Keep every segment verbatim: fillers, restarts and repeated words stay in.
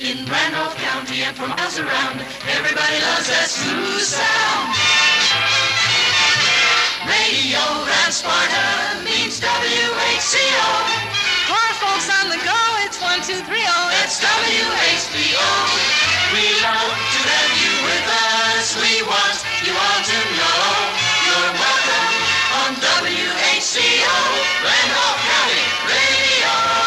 In Randolph County and for miles around, everybody loves that smooth sound. Radio and Sparta means W H C O. For folks on the go, it's one, two, three, oh. It's W H C O. We love to have you with us. We want you all to know you're welcome on W H C O, Randolph County Radio.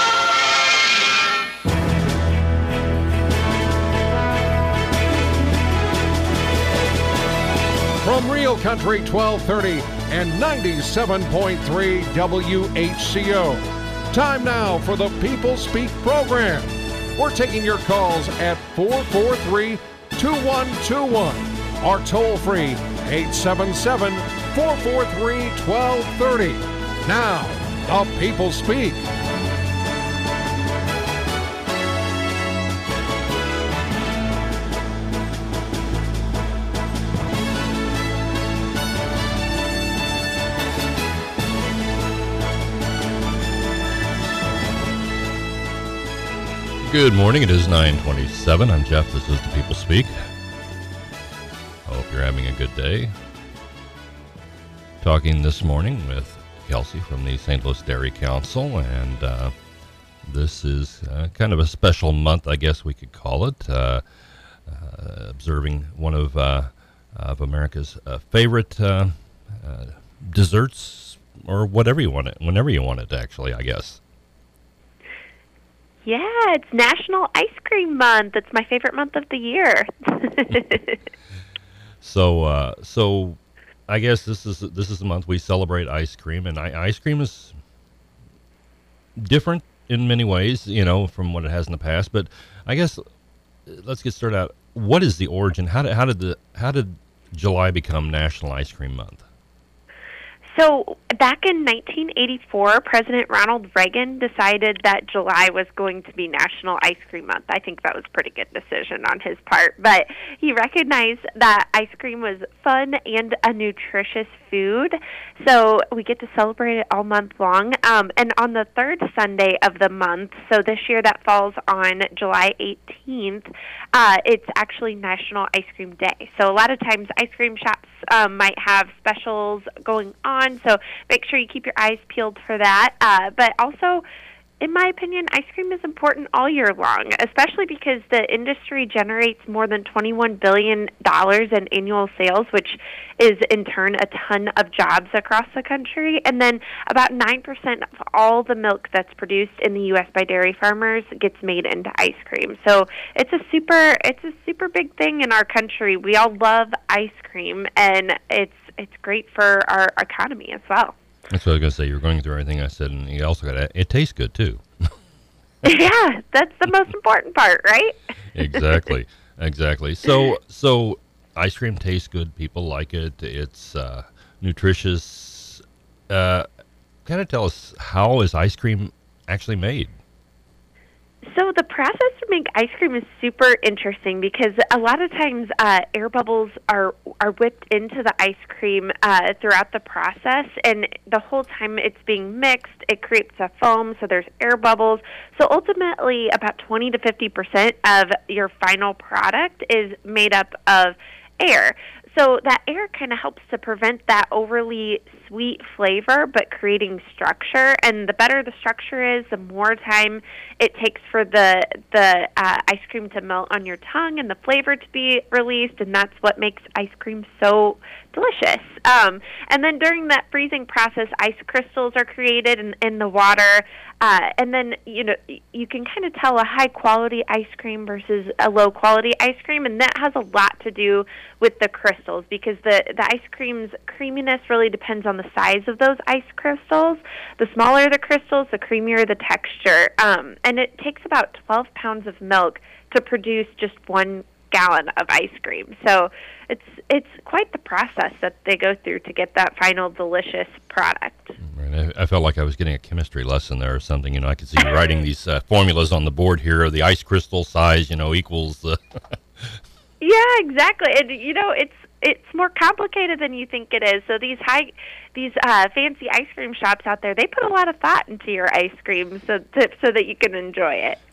From Real Country twelve thirty and ninety-seven point three W H C O. Time now for the People Speak program. We're taking your calls at four four three, two one two one or toll free eight seven seven, four four three, one two three zero. Now, the People Speak. Good morning. It is nine twenty-seven. I'm Jeff. This is the People Speak. I hope you're having a good day. Talking this morning with Kelsey from the Saint Louis Dairy Council, and uh, this is uh, kind of a special month, I guess we could call it. Uh, uh, observing one of uh, of America's uh, favorite uh, uh, desserts, or whatever you want it, whenever you want it, actually, I guess. Yeah, it's National Ice Cream Month. It's my favorite month of the year. so, uh, so I guess this is this is the month we celebrate ice cream, and I, ice cream is different in many ways, you know, from what it has in the past. But I guess let's get started out. What is the origin? How did how did the how did July become National Ice Cream Month? So back in nineteen eighty-four, President Ronald Reagan decided that July was going to be National Ice Cream Month. I think that was a pretty good decision on his part. But he recognized that ice cream was fun and a nutritious food, so we get to celebrate it all month long. Um, and on the third Sunday of the month, so this year that falls on July eighteenth, uh, it's actually National Ice Cream Day. So a lot of times ice cream shops um, might have specials going on. So make sure you keep your eyes peeled for that. Uh, but also, in my opinion, ice cream is important all year long, especially because the industry generates more than twenty-one billion dollars in annual sales, which is in turn a ton of jobs across the country. And then about nine percent of all the milk that's produced in the U S by dairy farmers gets made into ice cream. So it's a super it's a super big thing in our country. We all love ice cream, and it's it's great for our economy as well. That's what I was going to say. You're going through everything I said, and you also got to, it tastes good, too. Yeah, that's the most important part, right? Exactly, exactly. So, so ice cream tastes good. People like it. It's uh, nutritious. Uh, kind of tell us, how is ice cream actually made? So the process to make ice cream is super interesting because a lot of times uh, air bubbles are are whipped into the ice cream uh, throughout the process, and the whole time it's being mixed, it creates a foam, so there's air bubbles. So ultimately, about twenty to fifty percent of your final product is made up of air. So that air kind of helps to prevent that overly sweet flavor, but creating structure. And the better the structure is, the more time it takes for the the uh, ice cream to melt on your tongue and the flavor to be released, and that's what makes ice cream so delicious. Um, and then during that freezing process, ice crystals are created in, in the water. Uh, and then, you know, you can kind of tell a high-quality ice cream versus a low-quality ice cream, and that has a lot to do with the crystals because the, the ice cream's creaminess really depends on the size of those ice crystals. The smaller the crystals, the creamier the texture. Um, and it takes about twelve pounds of milk to produce just one gallon of ice cream. So it's it's quite the process that they go through to get that final delicious product. Right. I, I felt like I was getting a chemistry lesson there or something. You know, I could see you writing these uh, formulas on the board here. The ice crystal size, you know, equals. Uh, yeah, exactly. And you know, it's it's more complicated than you think it is. So these high, these uh, fancy ice cream shops out there, they put a lot of thought into your ice cream so to, so that you can enjoy it.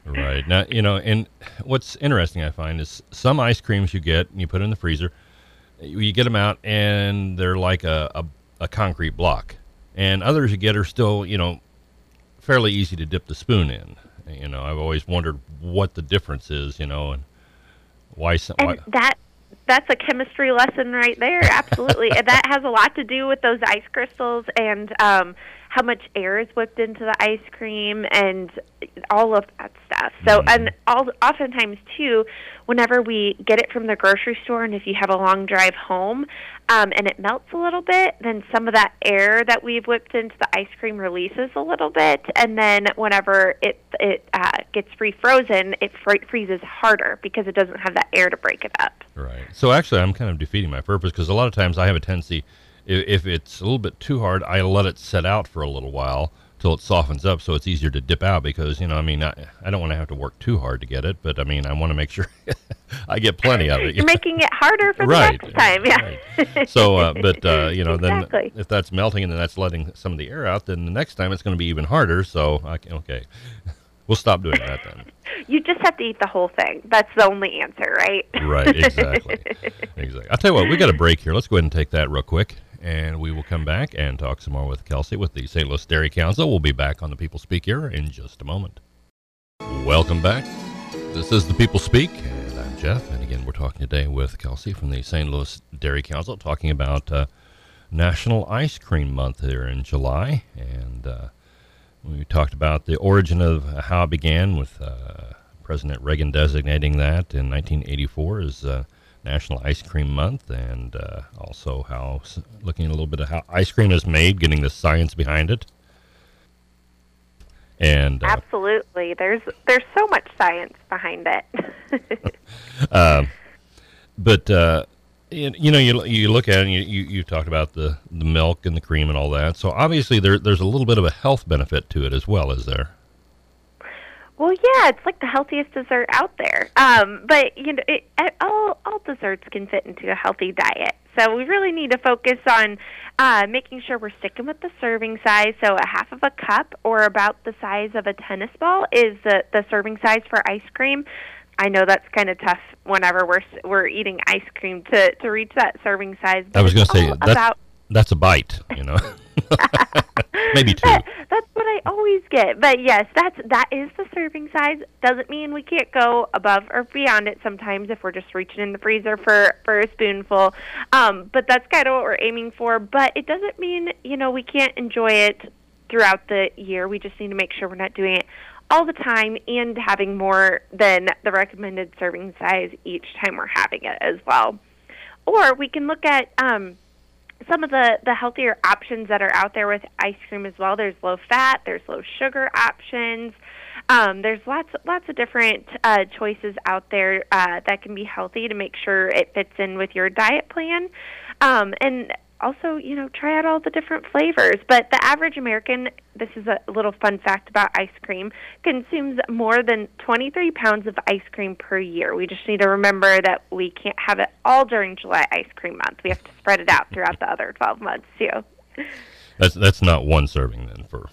Right. Now, you know, and what's interesting I find is some ice creams you get and you put in the freezer, you get them out and they're like a, a, a concrete block. And others you get are still, you know, fairly easy to dip the spoon in. You know, I've always wondered what the difference is, you know, and why some. And why, that that's a chemistry lesson right there. Absolutely. And that has a lot to do with those ice crystals and um, how much air is whipped into the ice cream and all of that stuff. So, mm-hmm. and all, oftentimes, too, whenever we get it from the grocery store, and if you have a long drive home um, and it melts a little bit, then some of that air that we've whipped into the ice cream releases a little bit. And then whenever it it uh, gets refrozen, it fr- freezes harder because it doesn't have that air to break it up. Right. So actually, I'm kind of defeating my purpose because a lot of times I have a tendency, if, if it's a little bit too hard, I let it set out for a little while till it softens up so it's easier to dip out because, you know, I mean, I, I don't want to have to work too hard to get it, but I mean, I want to make sure I get plenty of it. You're making it harder for right, the next time, yeah. Right. So, uh, but, uh, you know, exactly. then if that's melting and then that's letting some of the air out, then the next time it's going to be even harder. So, I can, okay, we'll stop doing that then. You just have to eat the whole thing. That's the only answer, right? Right, exactly. Exactly. I'll tell you what, we got a break here. Let's go ahead and take that real quick, and we will come back and talk some more with Kelsey with the Saint Louis Dairy Council. We'll be back on the People Speak here in just a moment. Welcome back. This is the People Speak, and I'm Jeff. And again, we're talking today with Kelsey from the Saint Louis Dairy Council, talking about uh, National Ice Cream Month here in July, and uh, we talked about the origin of how it began with uh, President Reagan designating that in nineteen eighty-four as uh, National Ice Cream Month, and uh, also how looking at a little bit of how ice cream is made, getting the science behind it. And uh, absolutely, there's there's so much science behind it. uh, but uh, you, you know, you you look at it, and you, you you talked about the, the milk and the cream and all that. So obviously, there there's a little bit of a health benefit to it as well, is there? Well, yeah, it's like the healthiest dessert out there. Um, but you know, it, all all desserts can fit into a healthy diet. So we really need to focus on uh, making sure we're sticking with the serving size. So a half of a cup, or about the size of a tennis ball, is the the serving size for ice cream. I know that's kind of tough whenever we're we're eating ice cream to, to reach that serving size. I was going to say that's about that's a bite, you know. Maybe two. That, that's what I always get. But yes, that's that is the serving size. Doesn't mean we can't go above or beyond it sometimes if we're just reaching in the freezer for, for a spoonful. Um, but that's kind of what we're aiming for. But it doesn't mean, you know, we can't enjoy it throughout the year. We just need to make sure we're not doing it all the time and having more than the recommended serving size each time we're having it as well. Or we can look at um, some of the, the healthier options that are out there with ice cream as well. There's low fat, there's low sugar options. Um, there's lots lots of different uh, choices out there uh, that can be healthy to make sure it fits in with your diet plan. Um, and also, you know, try out all the different flavors. But the average American, this is a little fun fact about ice cream, consumes more than twenty-three pounds of ice cream per year. We just need to remember that we can't have it all during July Ice Cream Month. We have to spread it out throughout the other twelve months, too. That's, that's not one serving, then, for...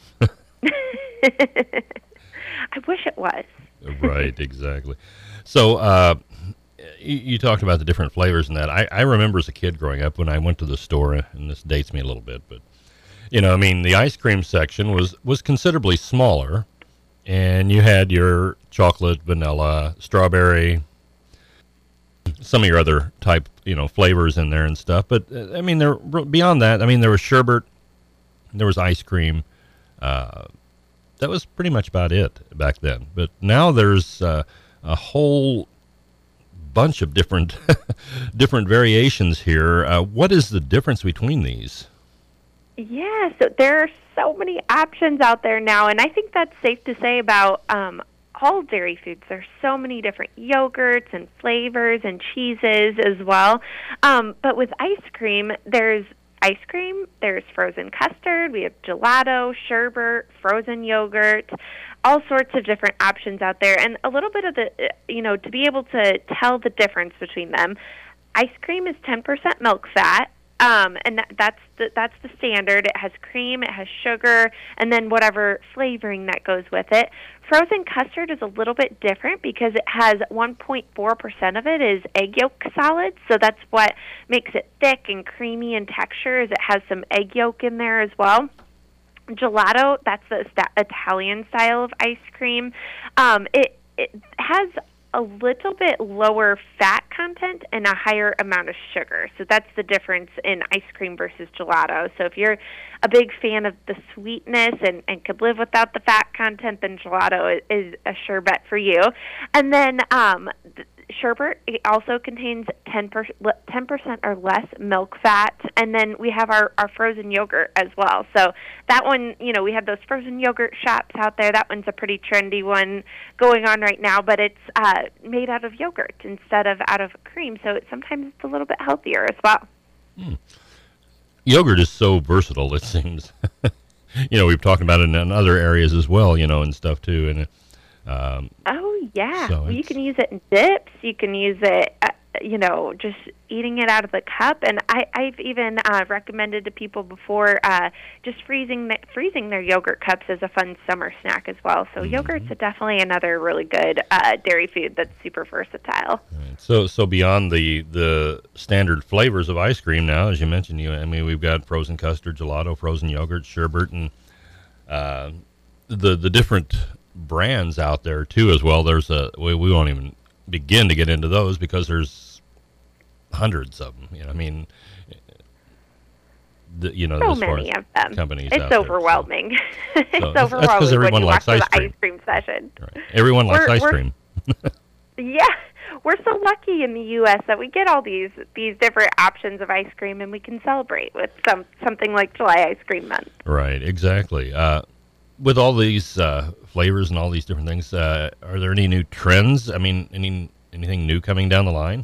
I wish it was. Right, exactly. So, uh, you, you talked about the different flavors and that. I, I remember as a kid growing up when I went to the store, and this dates me a little bit, but, you know, I mean, the ice cream section was, was considerably smaller, and you had your chocolate, vanilla, strawberry, some of your other type, you know, flavors in there and stuff. But, uh, I mean, there beyond that, I mean, there was sherbet, there was ice cream, uh, that was pretty much about it back then. But now there's uh, a whole bunch of different different variations here. Uh, what is the difference between these? Yeah, so there are so many options out there now, and I think that's safe to say about um, all dairy foods. There's so many different yogurts and flavors and cheeses as well. Um, but with ice cream, there's ice cream, there's frozen custard, we have gelato, sherbet, frozen yogurt, all sorts of different options out there. And a little bit of the, you know, to be able to tell the difference between them, ice cream is ten percent milk fat, um, and that, that's the, that's the standard. It has cream, it has sugar, and then whatever flavoring that goes with it. Frozen custard is a little bit different because it has one point four percent of it is egg yolk solids, so that's what makes it thick and creamy in texture, is it has some egg yolk in there as well. Gelato, that's the sta- Italian style of ice cream. Um, it, it has a little bit lower fat content and a higher amount of sugar. So that's the difference in ice cream versus gelato. So if you're a big fan of the sweetness and, and could live without the fat content, then gelato is, is a sure bet for you. And then um, th- sherbet, it also contains ten percent or less milk fat. And then we have our, our frozen yogurt as well. So that one, you know, we have those frozen yogurt shops out there. That one's a pretty trendy one going on right now, but it's uh, made out of yogurt instead of out of cream. So it, sometimes it's a little bit healthier as well. Hmm. Yogurt is so versatile, it seems. You know, we've talked about it in other areas as well, you know, and stuff too. And um, oh, yeah. so well, you can use it in dips. You can use it, uh, you know, just eating it out of the cup. And I, I've even uh, recommended to people before uh, just freezing the, freezing their yogurt cups as a fun summer snack as well. So mm-hmm. yogurt's a definitely another really good uh, dairy food that's super versatile. Right. So, so beyond the the standard flavors of ice cream now, as you mentioned, you I mean, we've got frozen custard, gelato, frozen yogurt, sherbet, and uh, the the different brands out there too as well. There's a we, we won't even begin to get into those because there's hundreds of them. You know, I mean, the, you know, so as far many as of them. Companies it's out overwhelming. There, so. It's so overwhelming that's because everyone when you likes walk ice to the cream. ice cream session. Right. Everyone likes we're, ice we're, cream. Yeah, we're so lucky in the U S that we get all these these different options of ice cream, and we can celebrate with some something like July Ice Cream Month. Right, exactly. Uh, with all these uh, flavors and all these different things, uh, are there any new trends? I mean, any anything new coming down the line?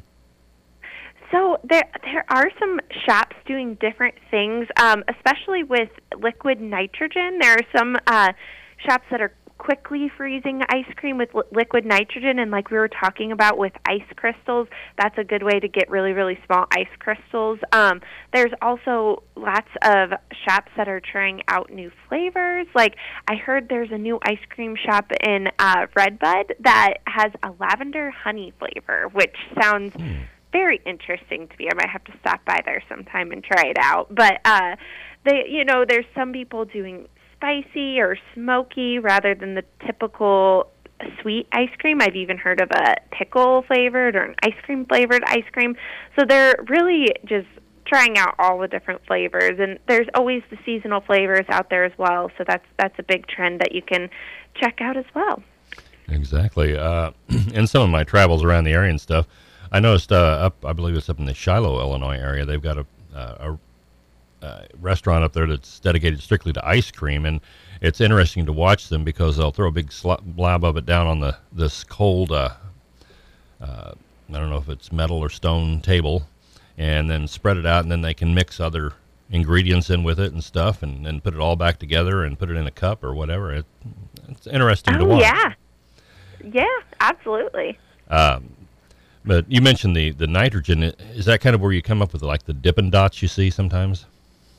So there there are some shops doing different things, um, especially with liquid nitrogen. There are some uh, shops that are quickly freezing ice cream with li- liquid nitrogen, and like we were talking about with ice crystals, that's a good way to get really, really small ice crystals. Um, there's also lots of shops that are trying out new flavors. Like I heard there's a new ice cream shop in uh, Redbud that has a lavender honey flavor, which sounds mm. very interesting to me. I might have to stop by there sometime and try it out. But uh, they, you know, there's some people doing spicy or smoky rather than the typical sweet ice cream. I've even heard of a pickle flavored or an ice cream flavored ice cream. So they're really just trying out all the different flavors, and there's always the seasonal flavors out there as well. So that's that's a big trend that you can check out as well. Exactly. Uh, in some of my travels around the area and stuff, I noticed uh, up, I believe it's up in the Shiloh, Illinois area, they've got a, uh, a Uh, restaurant up there that's dedicated strictly to ice cream, and it's interesting to watch them because they'll throw a big slab of it down on the this cold uh, uh, I don't know if it's metal or stone table, and then spread it out, and then they can mix other ingredients in with it and stuff, and then put it all back together and put it in a cup or whatever. It, it's interesting oh, to watch. yeah yeah absolutely. Um, but you mentioned the the nitrogen. Is that kind of where you come up with like the Dippin' Dots you see sometimes?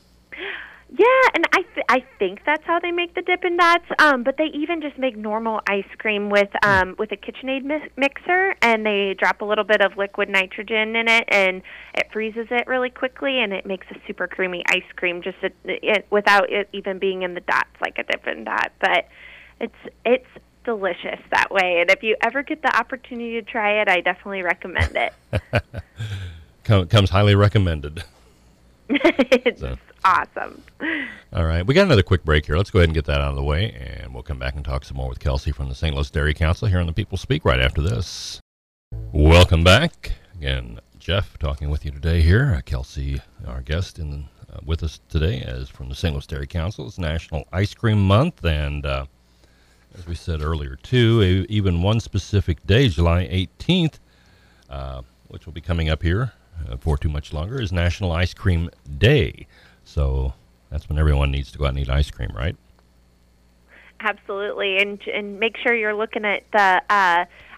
Yeah, and I th- I think that's how they make the Dippin' Dots. Um, but they even just make normal ice cream with um with a KitchenAid mi- mixer, and they drop a little bit of liquid nitrogen in it, and it freezes it really quickly, and it makes a super creamy ice cream just it, it, without it even being in the dots like a Dippin' Dot. But it's it's delicious that way, and if you ever get the opportunity to try it, I definitely recommend it. Comes highly recommended. It's so. Awesome. All right. We got another quick break here. Let's go ahead and get that out of the way, and we'll come back and talk some more with Kelsey from the Saint Louis Dairy Council here on the People Speak right after this. Welcome back. Again, Jeff talking with you today here. Uh, Kelsey, our guest, in uh, with us today as from the Saint Louis Dairy Council. It's National Ice Cream Month, and uh, as we said earlier, too, even one specific day, July eighteenth, uh, which will be coming up here uh, for too much longer, is National Ice Cream Day. So that's when everyone needs to go out and eat ice cream, right? Absolutely, and and make sure you're looking at the uh,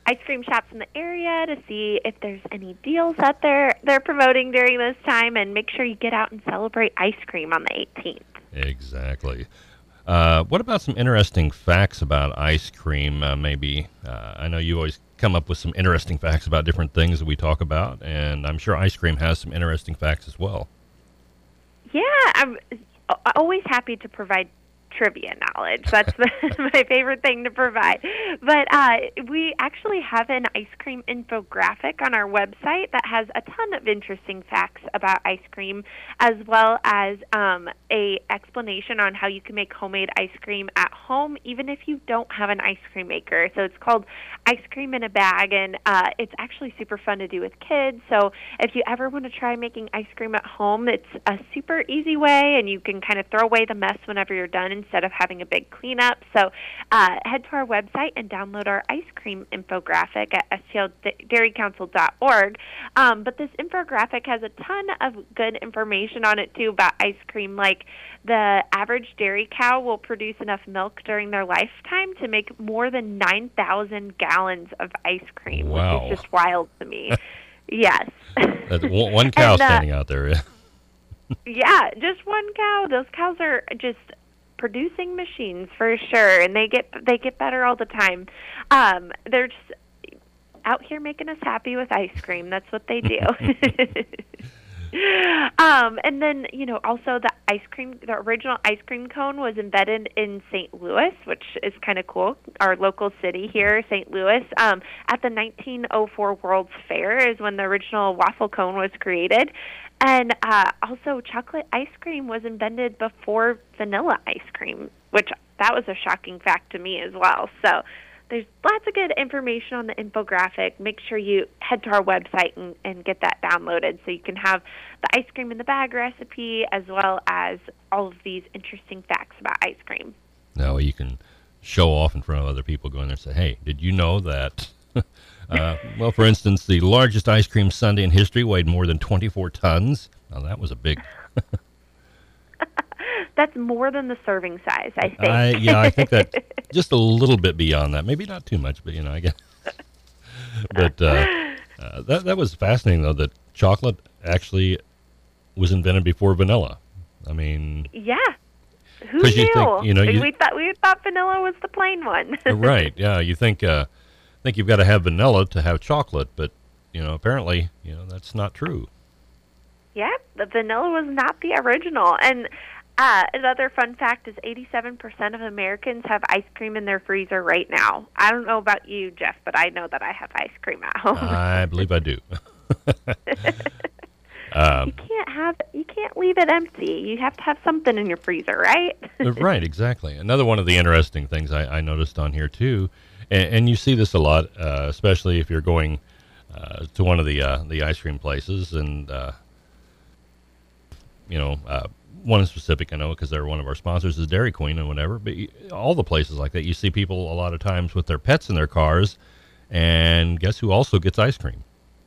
ice cream shops in the area to see if there's any deals that they're they're promoting during this time, and make sure you get out and celebrate ice cream on the eighteenth. Exactly. Uh, what about some interesting facts about ice cream? Uh, maybe uh, I know you always come up with some interesting facts about different things that we talk about, and I'm sure ice cream has some interesting facts as well. Yeah, I'm always happy to provide trivia knowledge. That's my favorite thing to provide. But uh, we actually have an ice cream infographic on our website that has a ton of interesting facts about ice cream, as well as um, a explanation on how you can make homemade ice cream at home, even if you don't have an ice cream maker. So it's called Ice Cream in a Bag, and uh, it's actually super fun to do with kids. So if you ever want to try making ice cream at home, it's a super easy way, and you can kind of throw away the mess whenever you're done instead of having a big cleanup. So uh, head to our website and download our ice cream infographic at S T L dairy council dot org. Um, but this infographic has a ton of good information on it, too, about ice cream, like the average dairy cow will produce enough milk during their lifetime to make more than nine thousand gallons of ice cream, Wow. which is just wild to me. Yes. That's one one cow And, uh, standing out there. Yeah. Yeah, just one cow. Those cows are just producing machines for sure, and they get they get better all the time. Um, they're just out here making us happy with ice cream. That's what they do. um, and then, you know, also the ice cream, the original ice cream cone was invented in Saint Louis, which is kind of cool. Our local city here, Saint Louis, um, at the nineteen oh four World's Fair is when the original waffle cone was created. And uh, also, chocolate ice cream was invented before vanilla ice cream, which that was a shocking fact to me as well. So there's lots of good information on the infographic. Make sure you head to our website and, and get that downloaded so you can have the ice cream in the bag recipe as well as all of these interesting facts about ice cream. Now you can show off in front of other people, go in there and say, hey, did you know that... Uh, well, for instance, the largest ice cream sundae in history weighed more than twenty-four tons. Now, that was a big... That's more than the serving size, I think. I, yeah, I think that just a little bit beyond that. Maybe not too much, but, you know, I guess. But uh, uh, that, that was fascinating, though, that chocolate actually was invented before vanilla. I mean... Yeah. Who 'cause knew? you think, you know, you- we thought we thought vanilla was the plain one. Right, yeah. You think... Uh, think you've got to have vanilla to have chocolate, but, you know, apparently, you know, that's not true. Yeah, the vanilla was not the original. And uh, another fun fact is eighty-seven percent of Americans have ice cream in their freezer right now. I don't know about you, Jeff, but I know that I have ice cream at home. I believe I do. um, you can't have you can't leave it empty. You have to have something in your freezer, right? Right, exactly. Another one of the interesting things I, I noticed on here, too, and, and you see this a lot, uh, especially if you're going uh, to one of the uh, the ice cream places, and, uh, you know, uh, one in specific, I know, because they're one of our sponsors, is Dairy Queen and whatever, but you, all the places like that, you see people a lot of times with their pets in their cars, and guess who also gets ice cream?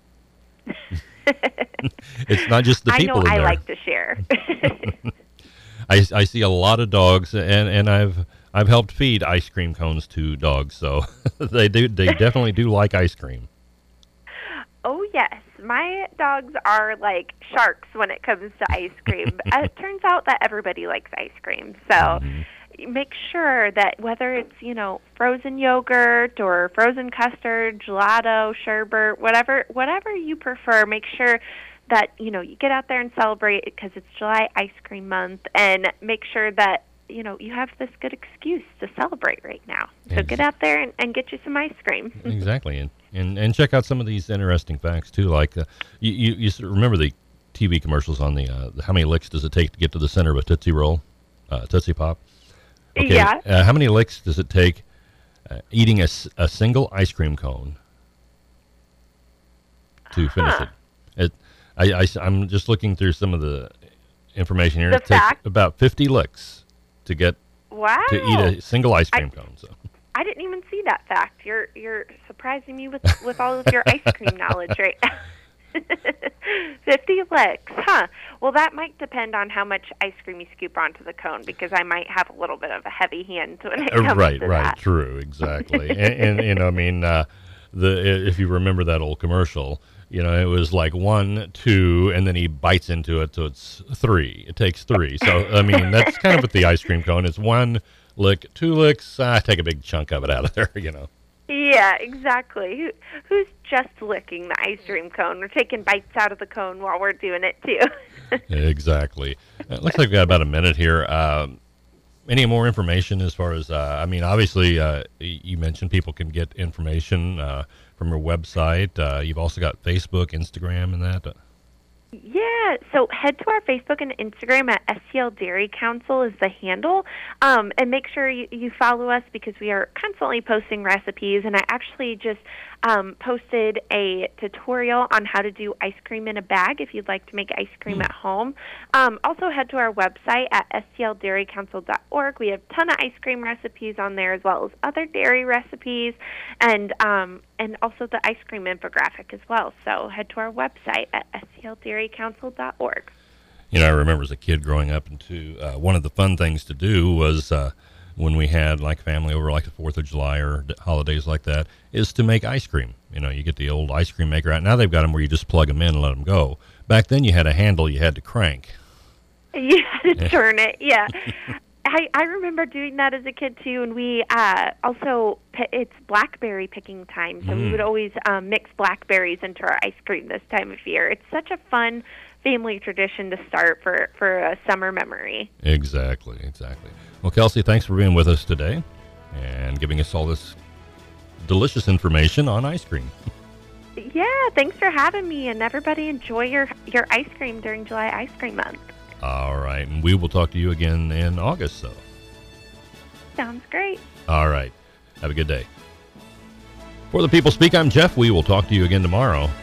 It's not just the people I know in I there. like to share. I, I see a lot of dogs, and, and I've I've helped feed ice cream cones to dogs, so they do they definitely do like ice cream. Oh, yes. My dogs are like sharks when it comes to ice cream. It turns out that everybody likes ice cream. So Mm-hmm. make sure that whether it's, you know, frozen yogurt or frozen custard, gelato, sherbet, whatever, whatever you prefer, make sure that, you know, you get out there and celebrate because it's July Ice Cream Month, and make sure that, you know, you have this good excuse to celebrate right now. So Ex- get out there and, and get you some ice cream. Exactly, and, and and check out some of these interesting facts too. Like uh, you, you you s- remember the T V commercials on the uh, how many licks does it take to get to the center of a Tootsie Roll, uh, Tootsie Pop? Okay, Yeah. Uh, how many licks does it take uh, eating a, s- a single ice cream cone to finish Huh. it? It I, I am just looking through some of the information here. The it takes fact- about fifty licks to get Wow. to eat a single ice cream I- cone. So. I didn't even see that fact. You're you're surprising me with, with all of your ice cream knowledge right now. fifty licks, huh? Well, that might depend on how much ice cream you scoop onto the cone, because I might have a little bit of a heavy hand when it Uh, comes right, to right, that. true, exactly. and, and, you know, I mean, uh, the if you remember that old commercial, you know, it was like one, two, and then he bites into it, so it's three. It takes three. So, I mean, that's kind of with the ice cream cone. It's one lick, two licks, I take a big chunk of it out of there, you know. Yeah, exactly. Who, who's just licking the ice cream cone? We're taking bites out of the cone while we're doing it, too. Exactly. It looks like we've got about a minute here. Um, any more information as far as, uh, I mean, obviously, uh, you mentioned people can get information uh, from your website. Uh, you've also got Facebook, Instagram, and that. Yeah, so head to our Facebook and Instagram at S T L Dairy Council is the handle, um, and make sure you, you follow us because we are constantly posting recipes, and I actually just um, posted a tutorial on how to do ice cream in a bag if you'd like to make ice cream mm. at home. Um, also head to our website at S T L dairy council dot org. We have a ton of ice cream recipes on there as well as other dairy recipes, and um, and also the ice cream infographic as well. So head to our website at S T L dairy council dot org. You know, I remember as a kid growing up into uh, one of the fun things to do was uh, when we had like family over like the fourth of July or holidays like that is to make ice cream. You know, you get the old ice cream maker out. Now they've got them where you just plug them in and let them go. Back then you had a handle you had to crank. You had to turn it, yeah. I, I remember doing that as a kid, too, and we uh, also, it's blackberry picking time, so mm. we would always um, mix blackberries into our ice cream this time of year. It's such a fun family tradition to start for, for a summer memory. Exactly, exactly. Well, Kelsey, thanks for being with us today and giving us all this delicious information on ice cream. Yeah, thanks for having me, and everybody enjoy your, your ice cream during July Ice Cream Month. All right, and we will talk to you again in August, so. Sounds great. All right. Have a good day. For the People Speak, I'm Jeff. We will talk to you again tomorrow.